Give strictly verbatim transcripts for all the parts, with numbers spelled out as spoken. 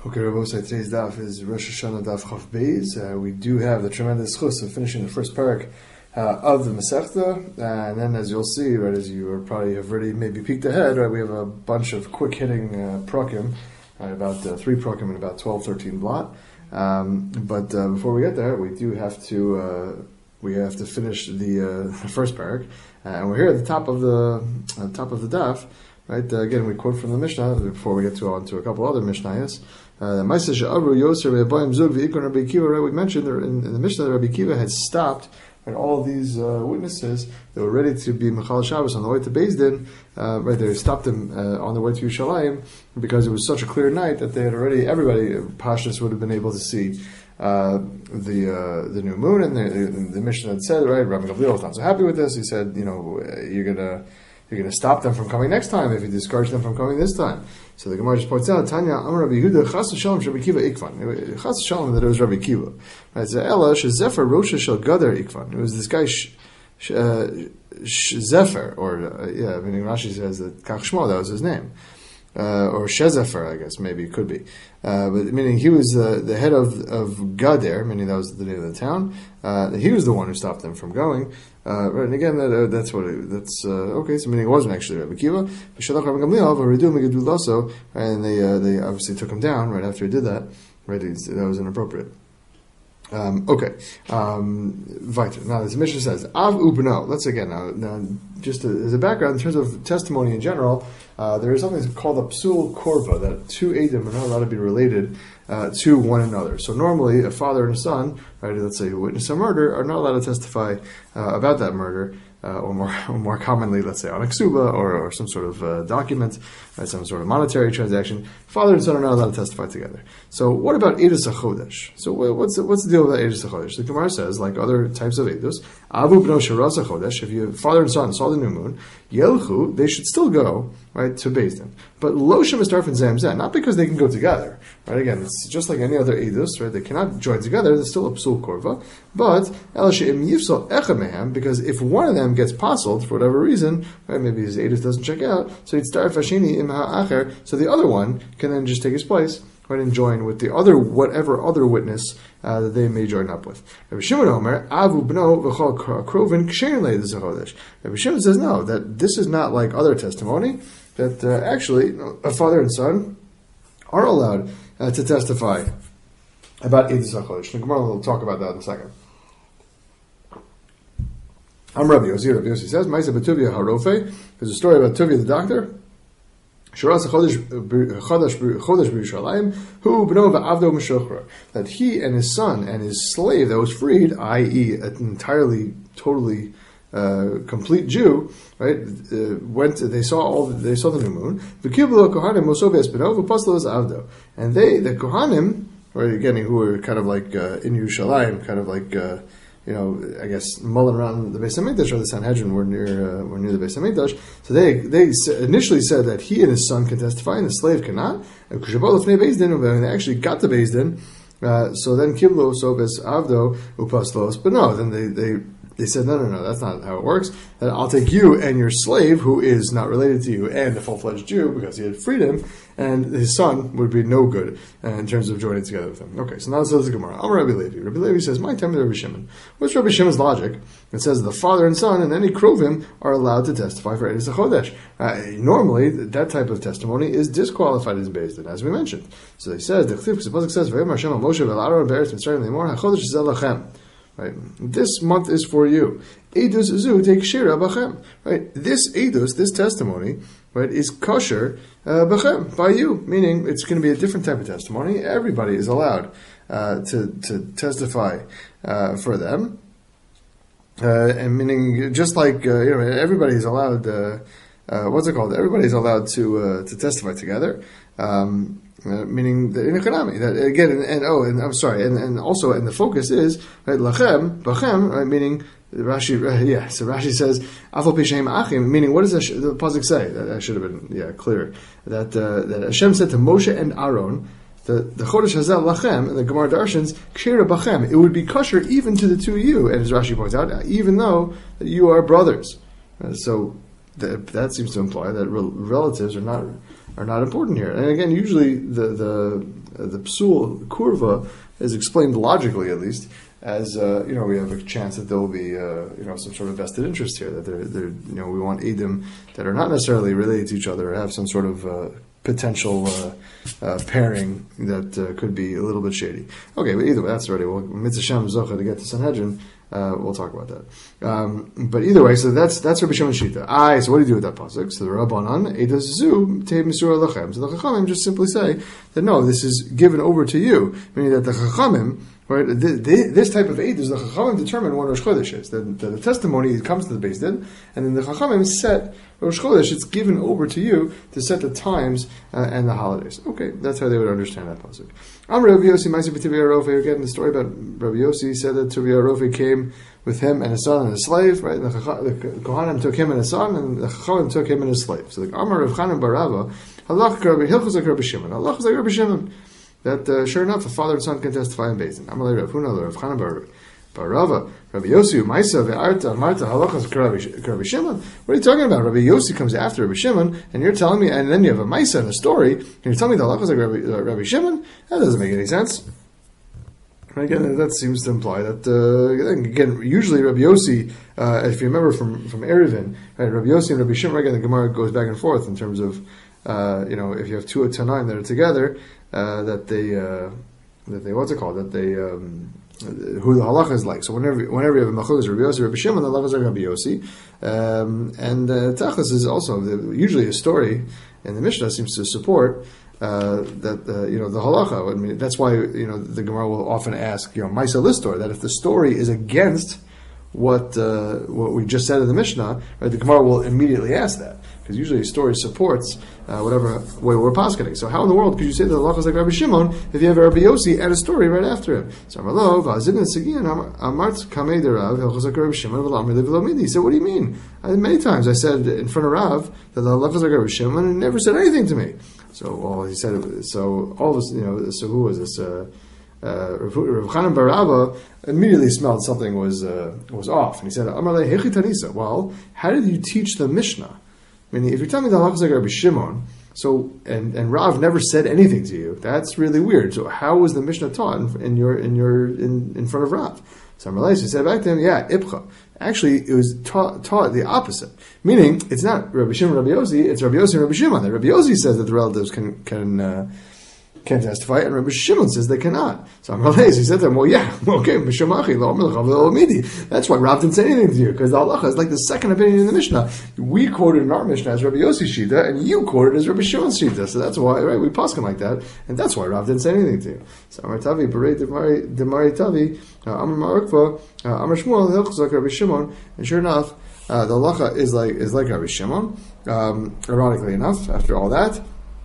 Okay, Rabosai, today's daf is Rosh Hashanah daf Chav Beis. Uh, we do have the tremendous chus of finishing the first parak uh, of the Masechta, uh, and then as you'll see, right, as you are probably have already maybe peeked ahead, right, we have a bunch of quick hitting uh, prakim, right, about uh, three prakim and about twelve, thirteen blot. Um, but uh, before we get there, we do have to uh, we have to finish the, uh, the first parak, uh, and we're here at the top of the uh, top of the daf. Right, uh, again, we quote from the Mishnah before we get to on to a couple other Mishnayos. Uh, right, we mentioned in, in the Mishnah that Rabbi Kiva had stopped and all of these uh, witnesses that were ready to be Mechal Shabbos on the way to Beis Din. Uh, right, they stopped them uh, on the way to Yerushalayim because it was such a clear night that they had already, everybody, Pashas would have been able to see uh, the uh, the new moon. And the, the, the Mishnah had said, right, Rabbi Gamliel was not so happy with this. He said, you know, you're gonna. You're going to stop them from coming next time if you discourage them from coming this time. So the Gemara just points out, Tanya, Amar Rabbi Yehuda, Chas v'Shalom Rabbi Kiva Ikvan. Chas v'Shalom, that it was Rabbi Kiva. Right? So Ella, Shezefer Rosha Shel Gadar Ikvan. It was this guy, Sh, Sh, uh, Sh, Zephyr, or, uh, yeah, meaning Rashi says that Kach Shmo, that was his name. Uh, or Shezefer, I guess, maybe it could be. Uh, but meaning he was uh, the head of of Gader, meaning that was the name of the town. Uh, he was the one who stopped them from going. Uh, right, and again, that, uh, that's what it, that's uh, okay. So meaning it wasn't actually Rabbi Kiva. And they uh, they obviously took him down right after he did that. Right, that was inappropriate. Um, okay, um, weiter. Now, this Mishnah says, Av Ubno. Let's again, now, now just to, as a background, in terms of testimony in general, uh, there is something called a psul korva, that two Eidim are not allowed to be related uh, to one another. So normally, a father and a son, right, let's say who witness a murder, are not allowed to testify uh, about that murder. Uh, or more, or more commonly, let's say on a ksuba or, or some sort of uh, document, right, some sort of monetary transaction. Father and son are not allowed to testify together. So, what about edus hachodesh? So, what's the, what's the deal with that edus hachodesh? The Gemara says, like other types of edus, avu b'no sharas hachodesh. If you father and son saw the new moon, yelchu, they should still go right to Beis Din. But lo shemistarfen zem zeh, not because they can go together. Right, again, it's just like any other edus, right? They cannot join together. There's still a psul korva. But el she'im yifsol echad mehem, because if one of them gets puzzled for whatever reason, right, maybe his edus doesn't check out, so it's dar fashini im ha'acher, so the other one can then just take his place, right, and join with the other, whatever other witness uh, that they may join up with. Rabbi Shimon Omer, avu b'no v'chol krovin kshein le'edus hachodesh. Rabbi Shimon says no, that this is not like other testimony, that uh, actually you know, a father and son are allowed uh, to testify about edus hachodesh. The Gemara will talk about that in a second. I'm Rabbi Yossi. Rabbi Yossi says, Ma'aseh b'Tuvia harofe. There's a story about Tuvia the doctor. Sharas chodesh b'Yerushalayim, hu b'no v'avdo m'shochra. That he and his son and his slave that was freed, that is, an entirely, totally uh, complete Jew, right? Uh, went. They saw all. They saw the new moon. V'kiblu kohanim mosov espino v'paslo es avdo. And they, the kohanim, right? Again, who were kind of like uh, in Yerushalayim, kind of like. Uh, You know, I guess mulling around the Beis Hamikdash or the Sanhedrin were near uh, were near the Beis Hamikdash. So they they initially said that he and his son can testify and the slave cannot. And when they actually got to Beis Din, uh, so then kiblo sobes avdo upaslos. But no, then they they. They said, no, no, no, that's not how it works. That I'll take you and your slave, who is not related to you, and a full-fledged Jew, because he had freed him, and his son would be no good uh, in terms of joining together with him. Okay, so now this is the Gemara. I'm Rabbi Levi. Rabbi Levi says, my time is Rabbi Shimon. What's Rabbi Shimon's logic? It says the father and son and any krovim are allowed to testify for edus hachodesh. Uh, normally, that type of testimony is disqualified as Beis Din, as we mentioned. So he says, the Chtiv, the Pasuk says, V'yom Hashem al Moshe v'al be'eretz Mitzrayim lemor hachodesh zel lachem. Right. This month is for you. Edus zu take shira b'chem. Right. This edus, this testimony, right, is kosher uh, b'chem, by you. Meaning, it's going to be a different type of testimony. Everybody is allowed uh, to to testify uh, for them, uh, and meaning just like uh, you know, everybody is allowed. Uh, uh, what's it called? Everybody is allowed to uh, to testify together. Um, Uh, meaning the in economy that again and, and oh and I'm sorry and, and also and the focus is right lachem bachem right meaning Rashi uh, yeah so Rashi says afal pishem achim meaning what does the, the pasuk say that, that should have been yeah clear that uh, that Hashem said to Moshe and Aaron the the chodesh hazel lachem and the Gemara darshans kshira bachem it would be kosher even to the two of you, and as Rashi points out, even though you are brothers. Uh, so that, that seems to imply that re- relatives are not are not important here. And again, usually the the uh, the psul kurva is explained logically, at least, as uh, you know, we have a chance that there will be uh, you know some sort of vested interest here. That they're, they're you know we want edim that are not necessarily related to each other or have some sort of uh, potential uh, uh, pairing that uh, could be a little bit shady. Okay, but either way, that's already well, mitzvah Shem zocha to get to Sanhedrin. Uh, we'll talk about that. Um, but either way, so that's that's Rabbi Shimon Shita. Aye, so what do you do with that pasuk? So the Rabbanan Eidos Zu Tei Misur Lachem. So the Chachamim just simply say that no, this is given over to you, meaning that the Chachamim. Right, this type of aid is the Chachamim determine when Rosh Chodesh is. The, the, the testimony comes to the Beis Din, and then the Chachamim set Rosh Chodesh. It's given over to you to set the times uh, and the holidays. Okay, that's how they would understand that pasuk. Amar Rabbi Yossi Ma'aseh b'Tivya Rofe. Again, the story about Rabbi Yossi said that Tivya Rofe came with him and his son and his slave. Right, and the, the Kohanim took him and his son, and the Chachamim took him and his slave. So the Amar Rav Chanan bar Rava, halach Rabbi Hilchos like Rabbi Shimon. Halach is like Rabbi Shimon. That uh, sure enough, the father and son can testify in Beis Din. Amalei Rav Huna Rav Chanan bar Rava, Rabbi Yossi Ma'isa ve'arta Marta halachas Rabbi Shimon. What are you talking about? Rabbi Yossi comes after Rabbi Shimon, and you're telling me, and then you have a Ma'isa and a story, and you're telling me the halachas like Rabbi, uh, Rabbi Shimon? That doesn't make any sense. Again, that seems to imply that uh, again, usually Rabbi Yossi, uh, if you remember from from Eruvin, right, Rabbi Yossi and Rabbi Shimon, again, the Gemara goes back and forth in terms of uh, you know if you have two Tanaim that are together. Uh, that they, uh, that they, what's it called? That they, um, who the halacha is like. So whenever, whenever you have a machlokas Rabbi Yossi, Rabbi Shimon, the halacha is like Rabbi Yossi. Um, and uh, Tachlis is also the, usually a story, and the Mishnah seems to support uh, that uh, you know the halacha. I mean, that's why you know the Gemara will often ask, you know, Maisa Listor, that if the story is against what uh, what we just said in the Mishnah, right, the Gemara will immediately ask that. Because usually a story supports uh, whatever way we're posketing. So how in the world could you say that the halacha is like Rabbi Shimon if you have a Rabbi Yossi and a story right after him? So Amarlo, Vazin and Sigin, Amart Kamei de Rav, halacha is like Rabbi Shimon, V'lamri Levilomidi. He said, what do you mean? I, many times I said in front of Rav that the halacha is like Rabbi Shimon and he never said anything to me. So well, he said, so all of us, you know, so who was this? Uh, uh, Rav Chanan bar Rava immediately smelled something was uh, was off. And he said, Amarle Hechi Tanisa. Well, how did you teach the Mishnah? I mean, if you're telling me the halacha is like Rabbi Shimon, so and, and Rav never said anything to you, that's really weird. So how was the Mishnah taught in, in your in your in, in front of Rav? So Amalei said back to him, yeah, Ibcha. Actually, it was taught, taught the opposite, meaning it's not Rabbi Shimon, Rabbi Yossi, it's Rabbi Yossi and Rabbi Shimon. That Rabbi Yossi says that the relatives can can. Uh, can testify, and Rabbi Shimon says they cannot. So Amalei, he said to him, well, yeah, okay, that's why Rav didn't say anything to you, because the halacha is like the second opinion in the Mishnah. We quoted in our Mishnah as Rabbi Yossi's Shita, and you quoted as Rabbi Shimon's Shita, so that's why, right, we paskin like that, and that's why Rav didn't say anything to you. So Amar Tavi, Berei Demari Tavi, Amar Marukva, Amar Shmuel, Hilchos like Rabbi Shimon, and sure enough, uh, the halacha is like, is like Rabbi Shimon, um, ironically enough, after all that.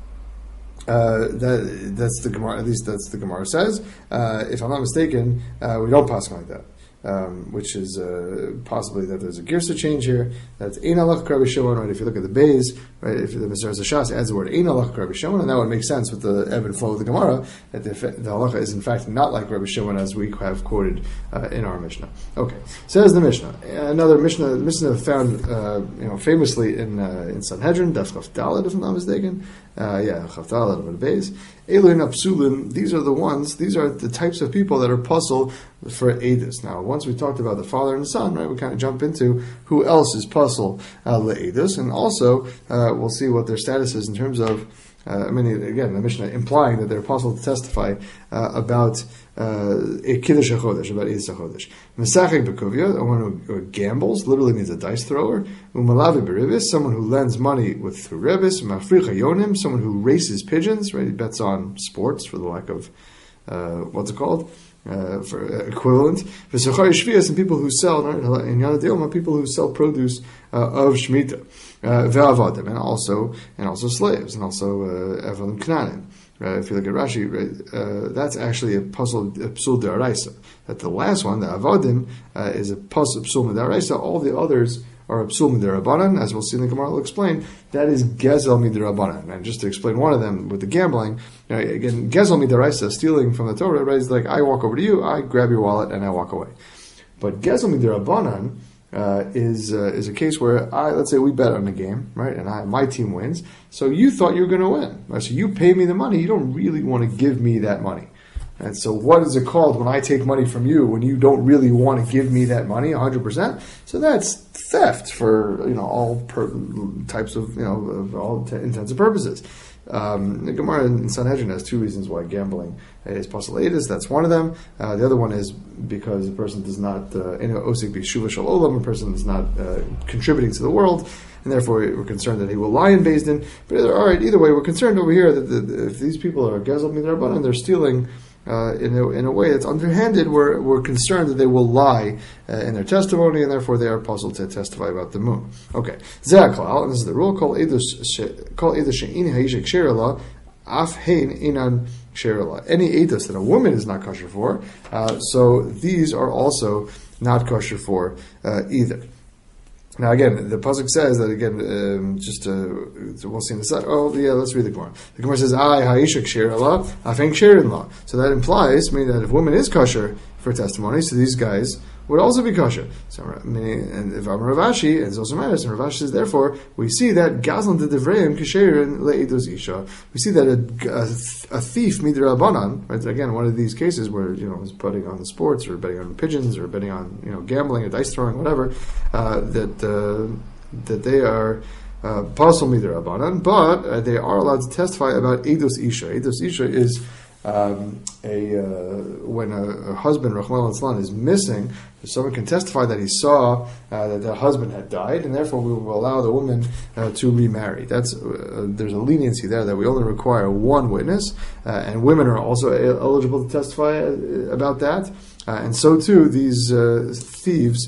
Uh, that that's the Gemara. At least that's the Gemara says. Uh, if I'm not mistaken, uh, we don't pass like that, um, which is uh, possibly that there's a girsa change here. That's ein halach Rabbi Shimon. Right? If you look at the Beis, right? If the Mister Shas adds the word ein halach Rabbi Shimon, and that would make sense with the ebb and flow of the Gemara that the, the halacha is in fact not like Rabbi Shimon as we have quoted uh, in our Mishnah. Okay, says the Mishnah. Another Mishnah, Mishnah found uh, you know famously in uh, in Sanhedrin, Daf Chaf Daled, if I'm not mistaken. Uh, yeah, Chavtal out of the base. Eloin Apsulim, these are the ones, these are the types of people that are puzzled for Edus. Now, once we talked about the father and the son, right, we kind of jump into who else is puzzled uh, le'edus, and also uh, we'll see what their status is in terms of, uh, I mean, again, the Mishnah implying that they're puzzled to testify uh, about a Kiddush HaChodesh, about Edus HaChodesh. Mesachek B'Kuvya, one who gambles, literally means a dice thrower. Umalavi B'Ribis, someone who lends money with through Ribis. Mafrich HaYonim, someone who races pigeons, right? He bets on sports for the lack of, uh, what's it called? Uh, for uh, equivalent. V'Sochar Shvias, and people who sell, in Yana Deoma, people who sell produce uh, of Shemitah. Ve'avadim, and also, and also slaves, and also Evalim Knanim. Uh, if you look at Rashi, right, uh, that's actually a puzzle, a psul d'araisa. That the last one, the avodim, uh, is a puzzle psul d'araisa. All the others are a psul d'rabanan, as we'll see in the Gemara will explain. That is gezel mid'rabanan. And just to explain one of them with the gambling, you know, again, gezel mid'araisa, stealing from the Torah, right, is like I walk over to you, I grab your wallet, and I walk away. But gezel mid'rabanan, uh, is uh, is a case where I let's say we bet on the game, right, and I, my team wins. So you thought you were going to win, right? So you pay me the money. You don't really want to give me that money. And so what is it called when I take money from you when you don't really want to give me that money one hundred percent? So that's theft for, you know, all per- types of, you know, of all t- intents and purposes. Um, the Gemara in Sanhedrin has two reasons why gambling is posulatus. That's one of them. Uh, the other one is because a person does not, in osik b'shuva shel olam, a person is not uh, contributing to the world, and therefore we're concerned that he will lie in Beis Din. But either, all right, either way, we're concerned over here that the, if these people are gezel midrabanan, they're stealing Uh, in a in a way that's underhanded. We're we're concerned that they will lie uh, in their testimony, and therefore they are puzzled to testify about the moon. Okay, Ze'aklal, and this is the rule. Call edus call edus she'ini ha'ishik sherela af hein inan sherela. Any edus that a woman is not kosher for, uh, so these are also not kosher for uh, either. Now again, the pasuk says that again. Um, just uh, we'll see in a second. Oh yeah, let's read the Gemara. The Gemara says, "I ha'ishak shir Allah, afeng shir law." So that implies, meaning that if woman is kosher for testimony, so these guys would also be kosher. So, meaning, and if I'm Rav Ashi, and it's also matters, and Rav Ashi says, therefore, we see that gazlan de devreim kisherin le'edos isha. We see that a, a, a thief midrabanan, right? Again, one of these cases where you know is betting on the sports or betting on pigeons or betting on you know gambling or dice throwing, whatever, uh, that uh, that they are. Pasal midrabanan, but uh, they are allowed to testify about edos isha. Edos isha is um, a uh, when a, a husband, Rachmana litzlan, is missing. Someone can testify that he saw uh, that the husband had died, and therefore we will allow the woman uh, to remarry. That's uh, there's a leniency there that we only require one witness, uh, and women are also a- eligible to testify uh, about that, uh, and so too these uh, thieves.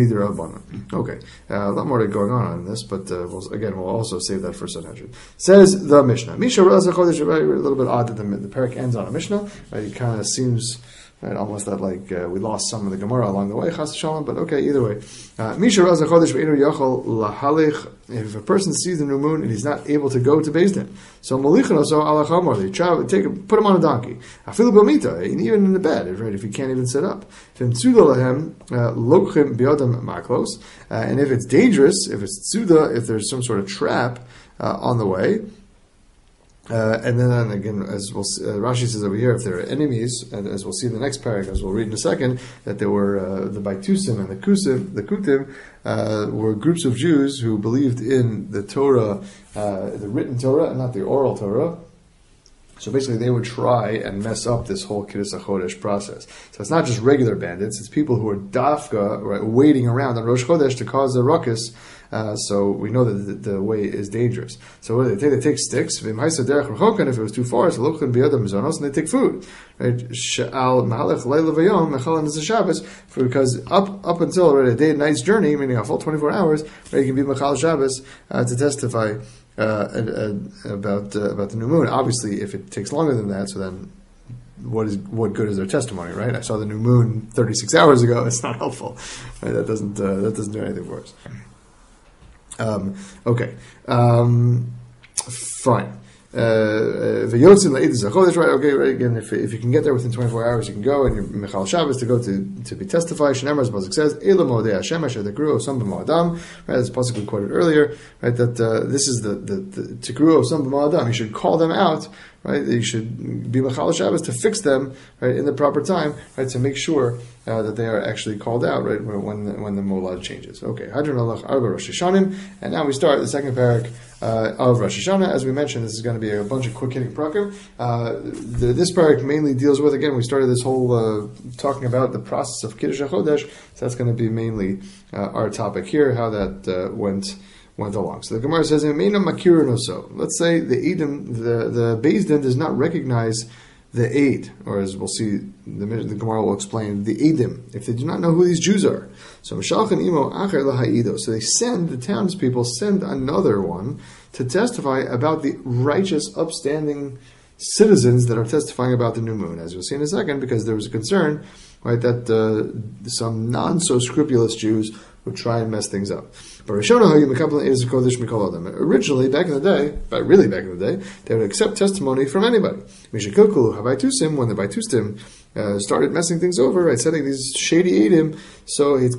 Okay, uh, a lot more going on in this, but uh, we'll, again, we'll also save that for Sanhedrin. Says the Mishnah. Misha Raza Chodesh, a little bit odd that the, the parak ends on a Mishnah. Right? It kind of seems right, almost that like uh, we lost some of the Gemara along the way, Chas Shalom, but okay, either way. Misha Raza Chodesh ve'inu yachol lahalich. If a person sees the new moon and he's not able to go to Beis Din, so malichan so ala chamor, they travel, take, put him on a donkey. Afilu b'mita, and even in the bed, right? If he can't even sit up. Lokchim biodam maklos, and if it's dangerous, if it's tzuda, if there's some sort of trap uh, on the way. Uh, and then and again, as we'll see, uh, Rashi says over here, if there are enemies, and as we'll see in the next paragraph, as we'll read in a second, that there were uh, the Baitusim and the Kusim, the Kutim, uh, were groups of Jews who believed in the Torah, uh, the written Torah, and not the oral Torah. So basically, they would try and mess up this whole Kiddush HaChodesh process. So it's not just regular bandits; it's people who are dafka, right, waiting around on Rosh Chodesh to cause a ruckus. Uh, so we know that the, the way is dangerous. So what do they take? They take sticks. If it was too far, so and they take food. Right? Because up up until right, a day and night's journey, meaning a full twenty-four hours, right, you can be Machal Shabbos uh, to testify uh, uh, about uh, about the new moon. Obviously, if it takes longer than that, so then what is what good is their testimony, right? I saw the new moon thirty-six hours ago. It's not helpful. Right? That doesn't uh, that doesn't do anything for us. Um, okay, um, fine. The Yotzin La'idus HaChodesh, right? Okay, right. Again, if if you can get there within twenty-four hours, you can go, and you're Michal Shabbos to go to to be testified. Shneimar, as Pasuk says, Eila Modei Hashem Asher Tikru Osam B'Ma'adam. Right, as Pasuk we quoted earlier, right? That uh, this is the the, the Tikru Osam B'Ma'adam. You should call them out, right? You should be Michal Shabbos to fix them, right, in the proper time, right, to make sure uh, that they are actually called out, right, when the, when the molad changes. Okay, Hadron Alach Arba Rosh Hashanim, and now we start the second parak uh, of Rosh Hashanah. As we mentioned, this is going to be a bunch of quick hitting prakim. Uh, the, this parak mainly deals with, again, we started this whole uh, talking about the process of Kiddush HaChodesh, so that's going to be mainly uh, our topic here, how that uh, went. went along. So the Gemara says, let's say the Edom, the, the Beis Din does not recognize the aid, or as we'll see, the, the Gemara will explain, the Edom, if they do not know who these Jews are. So so they send, the townspeople send another one to testify about the righteous, upstanding citizens that are testifying about the new moon, as you'll see in a second, because there was a concern, right, that uh, some non-so scrupulous Jews would try and mess things up. But originally, back in the day, but really back in the day, they would accept testimony from anybody. When the Baitustim uh, started messing things over, right, setting these shady edim, so right,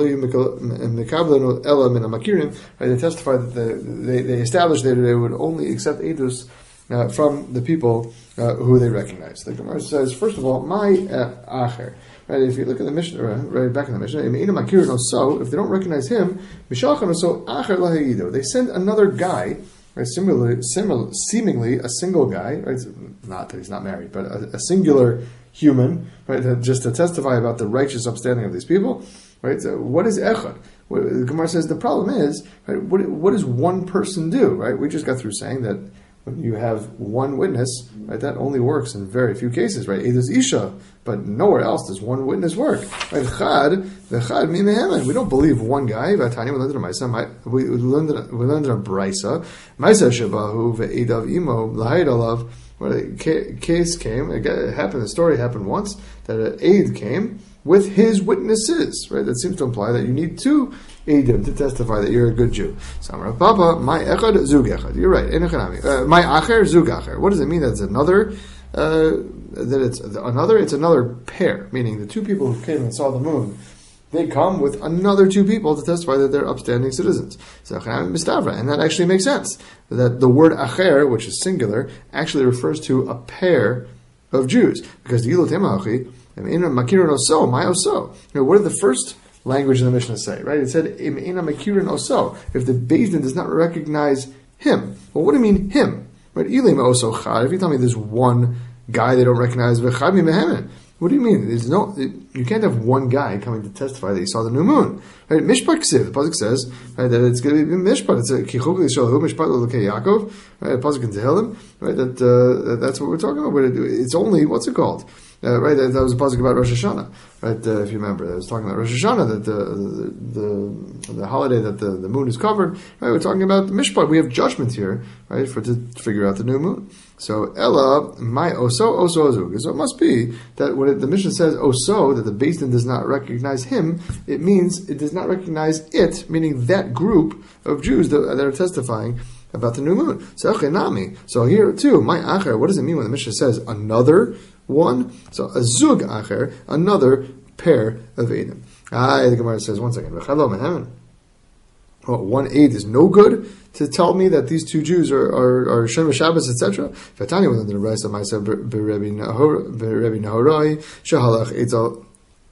they testified that the, they, they established that they would only accept edus uh, from the people uh, who they recognize. The Gemara says, first of all, my uh, acher. Right, if you look at the Mishnah, right back in the Mishnah, so if they don't recognize him, they send another guy, right, similarly, similar, seemingly a single guy, right, not that he's not married, but a, a singular human, right, to, just to testify about the righteous upstanding of these people, right. So what is echad? What, the Gemara says the problem is, right, what, what does one person do? Right, we just got through saying that when you have one witness, right, that only works in very few cases, right? Eidos isha, but nowhere else does one witness work. Right? Chad, the chad mi mehemen. We don't believe one guy. Vatani, we learned in a Maisa. We learned we learned in a Brisa. Maisa shebahu ve'edav imo lahayd alav. When a case came, it happened. The story happened once that an aid came with his witnesses. Right? That seems to imply that you need two Eidim to testify that you're a good Jew. Samar Papa, my echad zug echad. You're right. Uh, my acher zug acher. What does it mean? That's another. Uh, that it's another. It's another pair. Meaning the two people who came and saw the moon, they come with another two people to testify that they're upstanding citizens. So and that actually makes sense. That the word acher, which is singular, actually refers to a pair of Jews, because the ilut emachi and in makirun oso my oso. What did the first language in the Mishnah say, right? It said, Im ena makirin oso, if the Beis Din does not recognize him. Well, what do you mean, him? Right? Ilim oso chad, if you tell me there's one guy they don't recognize, v'chad mi mehemen. What do you mean? There's no, you can't have one guy coming to testify that he saw the new moon. Right? Mishpat ksiv, the pasuk says, right, that it's going to be mishpat. It's a kichuk l'shalhu mishpat l'lekei Yaakov. Right? The pasuk in Tehillim, right? That uh, that's what we're talking about. But it, it's only, what's it called? Uh, right, that, that was a pasuk about Rosh Hashanah, right? Uh, if you remember, I was talking about Rosh Hashanah, that the the, the, the holiday that the, the moon is covered. Right, we're talking about the mishpat. We have judgment here, right, for to figure out the new moon. So Ella my oso oso ozu. So it must be that when it, the Mishnah says oso, that the Beis Din does not recognize him, it means it does not recognize it, meaning that group of Jews that, that are testifying about the new moon. So Chenami. So here too, my acher. What does it mean when the Mishnah says another one? So a zug acher, another pair of Eidim. Ah, the Gemara says, one second. Well, one aid is no good to tell me that these two Jews are are, are Shem Shabbos, et cetera. Fatani went into the Raisa Ma'aser Berebi Nahorai Shahalach Eitzel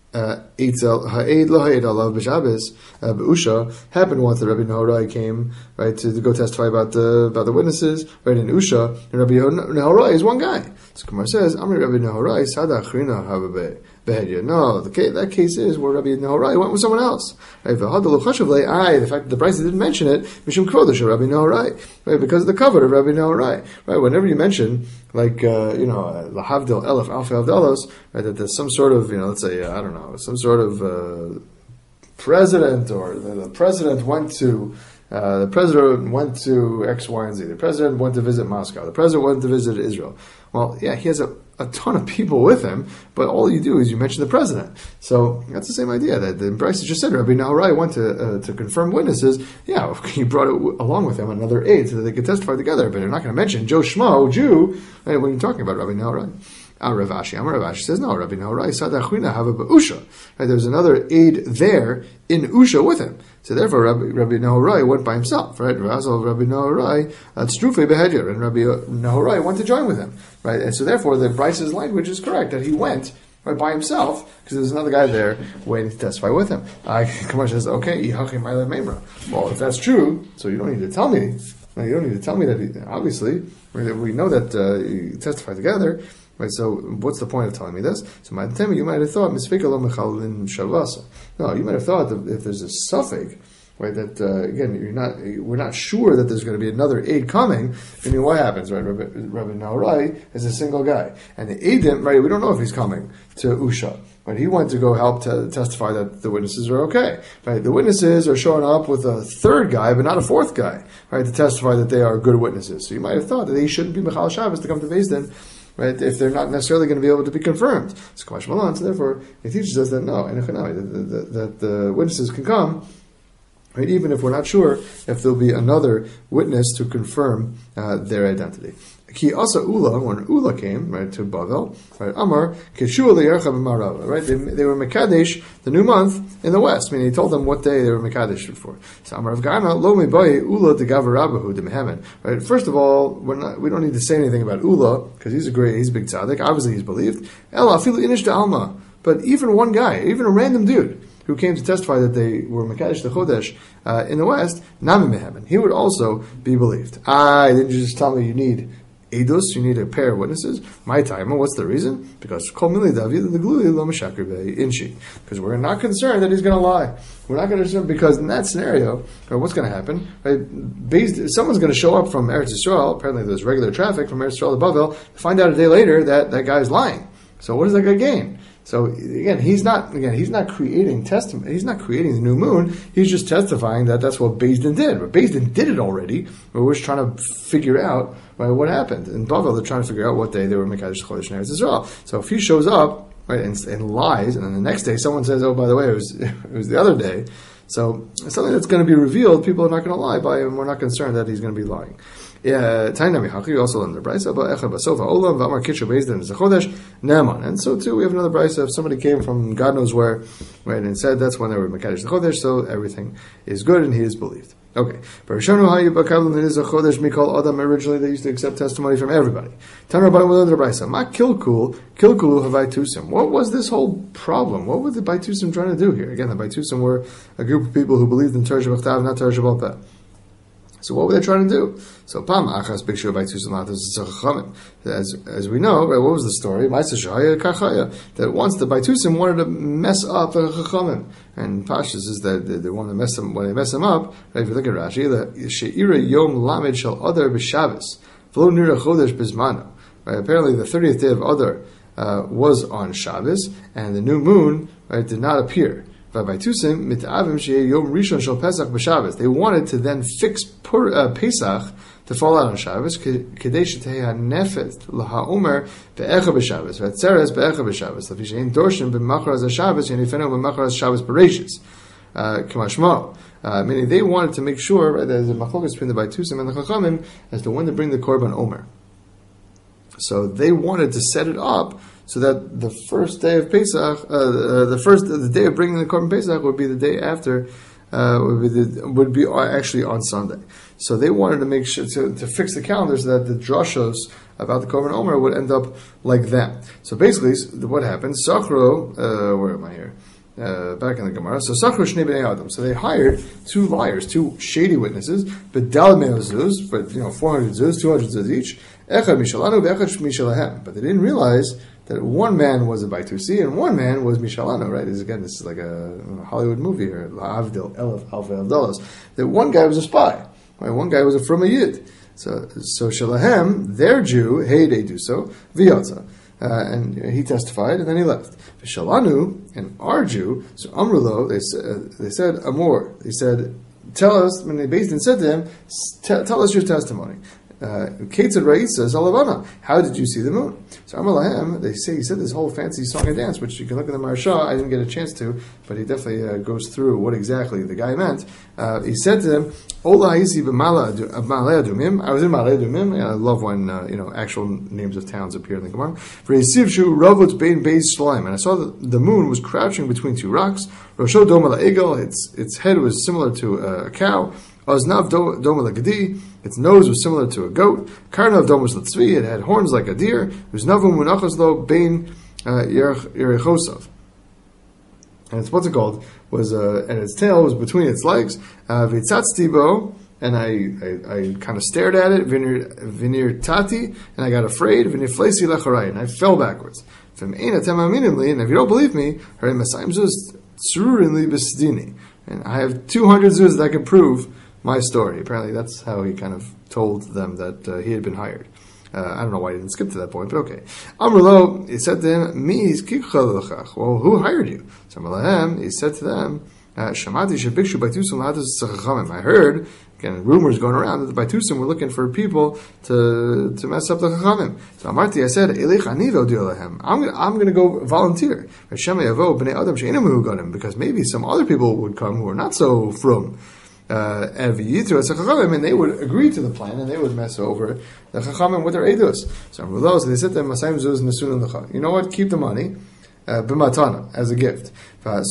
Eitzel Ha'ed Lo Ha'ed Alav B'Shabbos B'Usha. Happened once that Rabbi Nahorai came, right, to, to go testify about the about the witnesses, right, in Usha, and Rabbi Nahorai is one guy. So Kumar says, Amri Rabbi Nahorai Sada Achrina Havabe. No, the case, that case is where Rabbi Nahorai went with someone else. Right? The fact that the Brisa didn't mention it, Mishum Kvodesh Rabbi Nahorai, right? Because of the cover of Rabbi Nahorai, right? Whenever you mention, like uh, you know, Lahavdil Elef Alfa Avdalos, right? That there's some sort of, you know, let's say, uh, I don't know, some sort of uh, president, or the, the president went to. Uh, the president went to X, Y, and Z. The president went to visit Moscow. The president went to visit Israel. Well, yeah, he has a, a ton of people with him, but all you do is you mention the president. So that's the same idea that the Bryce just said. Rabbi Nahorai went to uh, to confirm witnesses. Yeah, he brought it w- along with him another aide so that they could testify together. But they're not going to mention Joe Schmo, Jew, right, when you're talking about Rabbi Nahorai. Ah, Rav Ashi. Amar Rav Ashi says, no, Rabbi Nahorai Sadachwina have a Usha. Right, there's another aide there in Usha with him. So therefore, Rabbi, Rabbi Nahorai went by himself, right? Razal Rabbi Nahorai Strufe Behedyer, and Rabbi Nahorai went to join with him, right? And so therefore, the Bryce's language is correct that he went right by himself because there's another guy there waiting to testify with him. I Kumar says, okay, well, if that's true, so you don't need to tell me. No, you don't need to tell me that. He, obviously, we know that uh, you testify together. Right, so what's the point of telling me this? So my time you might have thought misfika lo mechalin shavasa. No, you might have thought that if there's a suffix, right, that uh, again you're not we're not sure that there's going to be another aid coming. I mean, what happens, right? Rabbi, Rabbi Nahorai is a single guy, and the aidim, right? We don't know if he's coming to Usha. Right, he went to go help to testify that the witnesses are okay. Right, the witnesses are showing up with a third guy, but not a fourth guy, right, to testify that they are good witnesses. So you might have thought that they shouldn't be Mechal Shabbos to come to Beis Din, right, if they're not necessarily going to be able to be confirmed. So, so therefore, it teaches us that no, that the, the witnesses can come Right? Even if we're not sure if there'll be another witness to confirm uh, their identity. Ki asa Ula, when Ula came, right, to Bavel, right, Amar, Keshua liyarcha b'marava, right, they, they were Mekadesh, the new month, in the west, meaning he told them what day they were Mekadesh for. So Amar of Gana, lo mebayi Ula de gavarabahu de mehemen, right, first of all, we're not, we don't need to say anything about Ula, because he's a great, he's a big tzaddik, obviously he's believed, Ela afilu inish de alma, but even one guy, even a random dude, who came to testify that they were Mekadesh the Chodesh uh, in the west, Nami mehemen, he would also be believed. Ah, didn't you just tell me you need Edus, you need a pair of witnesses. My time, what's the reason? Because Kol Mili David the Gluli Lo Meshakir Inshi. Because we're not concerned that he's going to lie. We're not going to, because in that scenario, or what's going to happen? Right, based, someone's going to show up from Eretz Yisrael. Apparently, there's regular traffic from Eretz Yisrael to Bavel. Find out a day later that that guy's lying. So what does that guy gain? So again, he's not again he's not creating testimony. He's not creating the new moon. He's just testifying that that's what Beis Din did. But Beis Din did it already. But we're just trying to figure out right, what happened in Bavel. They're trying to figure out what day they were Mekadesh Chodesh in Eretz Yisrael. So if he shows up right and, and lies, and then the next day someone says, "Oh, by the way, it was it was the other day," so something that's going to be revealed, people are not going to lie by him. We're not concerned that he's going to be lying. Yeah, Tainami also learned the brisa, but Echad Basofa Olam V'Amar Kitcher Beis Din is a Chodesh Naaman, and so too we have another brisa. If somebody came from God knows where, right, and said that's when they were Mekadesh the Chodesh, so everything is good and he is believed. Okay, Barishonu Hayu Bakavlim is a Chodesh Mikol Adam. Originally they used to accept testimony from everybody. Tan Rabbanim will learn the brisa. Ma Kilkul Kilkulu Havai Tusim. What was this whole problem? What were the Baitusim trying to do here? Again, the Baitusim were a group of people who believed in Torah Shabbat, not Torah Shabbat. So what were they trying to do? So Pam Achas Bikshur by Tusim Chachamim. As as we know, right, what was the story? That once the Baitusim wanted to mess up the Chachamim, and Pashas is that they, they want to mess them when they mess them up. Right, if you look at Rashi, the She'ira Yom Lamed Shal Adar B'Shabbos V'lo Nira Chodesh B'Zmano. Right, apparently the thirtieth day of Adar uh, was on Shabbos, and the new moon right did not appear. They wanted to then fix Pur, uh, Pesach to fall out on Shabbos. Uh, meaning they wanted to make sure right, there's a machlokas between the Baitusim and the Chachamim as to when to bring the Korban Omer. So they wanted to set it up so that the first day of Pesach, uh, uh, the first the day of bringing the Korban Pesach would be the day after, uh, would be the, would be actually on Sunday. So they wanted to make sure to, to fix the calendar so that the drashos about the Korban Omer would end up like that. So basically, what happened? Sachro, uh, where am I here? Uh, back in the Gemara. So Sachro Shnei Bnei Adam. So they hired two liars, two shady witnesses, but Dal Meo Zuz, but you know, four hundred zuz, two hundred zuz each. Echad Mishalanu, Echad Mishalahem. But they didn't realize that one man was a Baitusi and one man was Mishalanu, right? This, again, this is like a Hollywood movie here, La'avdil, Elef, Alfa, Eldalos. That one guy was a spy, right? One guy was a from a Yid. So, so Shalahem, their Jew, hey, they do so, V'yotza. Uh, and he testified, and then he left. V'shalanu, and our Jew, so Amrulo, they said, they said, Amor, they said, tell us, when they based and said to him, tell us your testimony. Ketzad Ra'isa Zalavana. How did you see the moon? So Amalahem, they say he said this whole fancy song and dance, which you can look in the Maharsha. I didn't get a chance to, but he definitely uh, goes through what exactly the guy meant. Uh, he said to them, Ola Ha'isi b'Ma'ale Adumim. I was in Ma'ale Adumim. I love when uh, you know actual names of towns appear in the Gemara. For Yisivshu Ravut Bein Beis Shalaim, and I saw that the moon was crouching between two rocks. Rosho Doma La'egel. Its its head was similar to a cow. Oznav Doma La'gadi. Its nose was similar to a goat. Karnav Domus L'tzvi. It had horns like a deer. Uznavu Munachos Lo Bein Yerechosov. And it's what's it called? Was uh, and its tail was between its legs. V'tzatztibo, and I, I, I kind of stared at it. Vinir tati, and I got afraid. Vinir flesi lecharai, and I fell backwards. From ein atem aminim li, and if you don't believe me, harim masayim zuz tzurin li b'sdini, and I have two hundred zuz that can prove my story. Apparently, that's how he kind of told them that uh, he had been hired. Uh, I don't know why he didn't skip to that point, but okay. Amrlo, he said to him, Mi is kikchal l'chach. Well, who hired you? So Amrlahem, he said to them, Shamati shebikshu baitusim lahatus tzachachamim. I heard, again, rumors going around that the baitusim were looking for people to to mess up the chachamim. So Amarti, I said, Elech ani v'odio lehem. I'm I'm going to go volunteer. Hashem yavo b'nei adam she'enim hu ganim, because maybe some other people would come who are not so frum. uh, and they would agree to the plan, and they would mess over the chachamim with their edus. So they said to them, you know what? Keep the money. Uh, b'matana, as a gift. And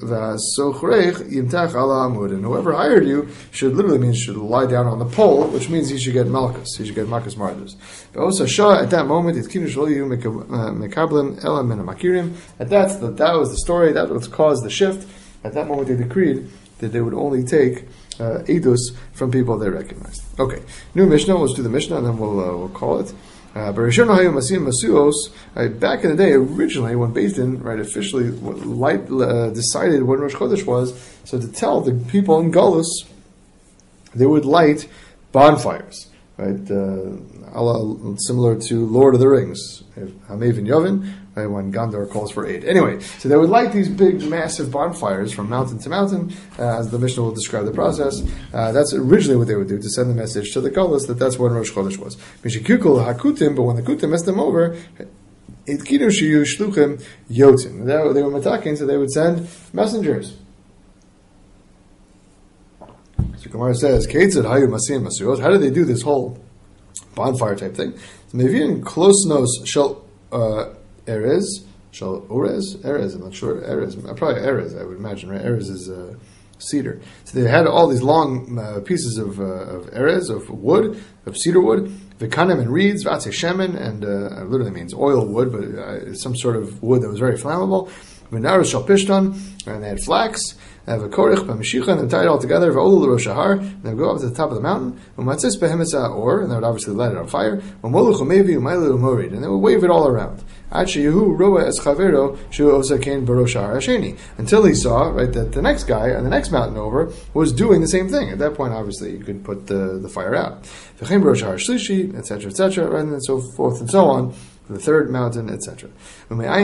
whoever hired you should literally mean should lie down on the pole, which means he should get malchus. He should get malchus mardus. At that moment, at that, that was the story. That was caused the shift. At that moment, they decreed that they would only take uh, edus from people they recognized. Okay, new Mishnah. Let's do the Mishnah, and then we'll uh, we'll call it. Uh, but back in the day, originally, when Beis Din, right, officially light, uh, decided when Rosh Chodesh was, so to tell the people in Galus, they would light bonfires, right, uh, similar to Lord of the Rings, Hamav and Yavin, right, when Gondor calls for aid. Anyway, so they would light these big, massive bonfires from mountain to mountain, uh, as the Mishnah will describe the process. Uh, that's originally what they would do, to send the message to the Galus that that's when Rosh Chodesh was. But when the Kutim messed them over, they were matakin, so they would send messengers. So Gemara says, how did they do this whole bonfire type thing? So maybe in close nose shall uh, Erez, shall Orez? Erez, I'm not sure. Erez, probably Erez, I would imagine, right? Erez is uh, cedar. So they had all these long uh, pieces of uh, of Erez, of wood, of cedar wood, Vikanim and reeds, Vatse Shemen, and uh, it literally means oil wood, but uh, some sort of wood that was very flammable. Venaros shall Pishtan, and they had flax. Have a korich, b'meshicha, and they tie it all together. V'olu l'rosh hahar, and they would go up to the top of the mountain. U'matzis behemitza or, and they would obviously light it on fire. U'moluch u'mevi u'mailu u'morid, and they would wave it all around. Until he saw, right, that the next guy on the next mountain over was doing the same thing. At that point, obviously, you could put the, the fire out. et cetera, et cetera, right, and so forth and so on. The third mountain, et cetera. Where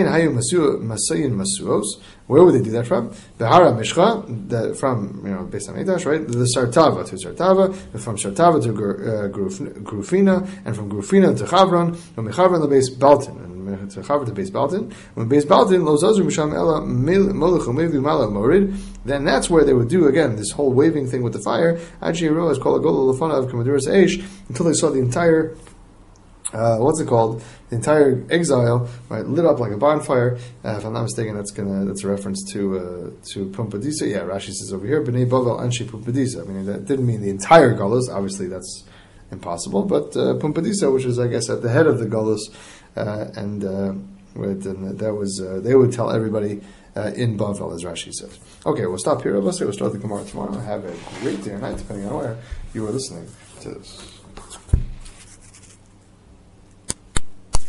would they do that from? Behara Mishcha, from, you know, Beis Hamikdash, right? The Sartava to Sartava, from Sartava to uh, Grufina, and from Grufina to Chavron, from Chavron to Beis Baltin, and to Chavron to Beis Baltin. When Beis Baltin, Lo Zazu Misham Ela Molech Umevi Mala Morid, then that's where they would do, again, this whole waving thing with the fire, Achi Yero, as called a Gola Lafana of Kamaduras Eish, until they saw the entire Uh, what's it called? The entire exile, right, lit up like a bonfire. Uh, if I'm not mistaken, that's gonna that's a reference to uh, to Pumpadisa. Yeah, Rashi says over here, Bnei Bavel Anshi Pumpadisa. I mean, that didn't mean the entire Galus. Obviously, that's impossible. But uh, Pumpadisa, which is, I guess, at the head of the Galus, uh, and, uh, right, and that was uh, they would tell everybody uh, in Bavel, as Rashi says. Okay, we'll stop here. Let's say we'll start the Gemara tomorrow. Have a great day or night, depending on where you are listening to this.